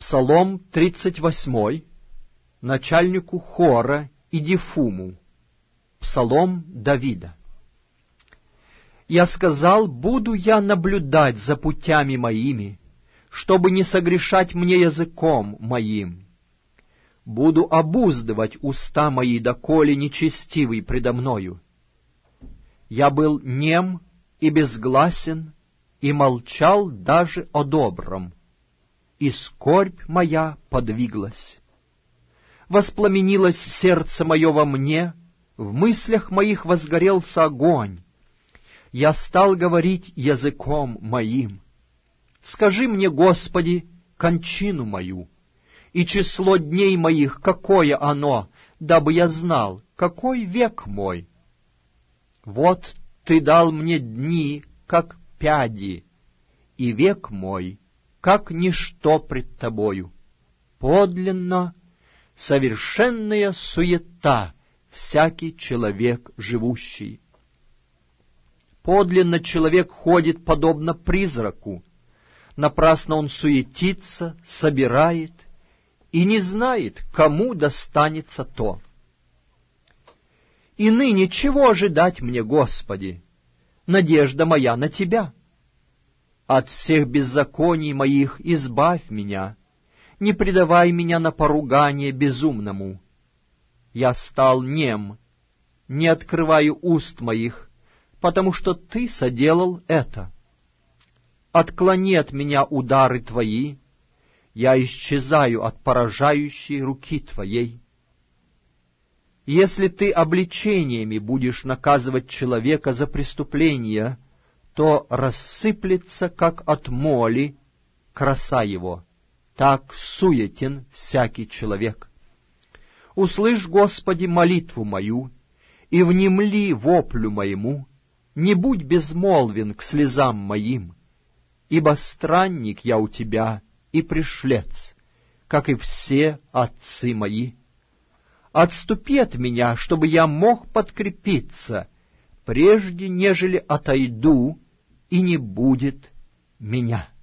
Псалом 38, начальнику хора Идифуму. Псалом Давида. «Я сказал, буду я наблюдать за путями моими, чтобы не согрешать мне языком моим. Буду обуздывать уста мои, доколе нечестивый предо мною. Я был нем и безгласен, и молчал даже о добром, и скорбь моя подвиглась. Воспламенилось сердце мое во мне, в мыслях моих возгорелся огонь. Я стал говорить языком моим. Скажи мне, Господи, кончину мою, и число дней моих, какое оно, дабы я знал, какой век мой. Вот Ты дал мне дни, как пяди, и век мой, как ничто пред Тобою. Подлинно совершенная суета всякий человек живущий. Подлинно человек ходит подобно призраку, напрасно он суетится, собирает и не знает, кому достанется то. И ныне чего ожидать мне, Господи? Надежда моя на Тебя. От всех беззаконий моих избавь меня, не предавай меня на поругание безумному. Я стал нем, не открываю уст моих, потому что Ты соделал это. Отклони от меня удары Твои, я исчезаю от поражающей руки Твоей. Если Ты обличениями будешь наказывать человека за преступление, то рассыплется, как от моли, краса его. Так суетен всякий человек. Услышь, Господи, молитву мою, и внемли воплю моему, не будь безмолвен к слезам моим, ибо странник я у Тебя и пришлец, как и все отцы мои. Отступи от меня, чтобы я мог подкрепиться, прежде нежели отойду, и не будет меня».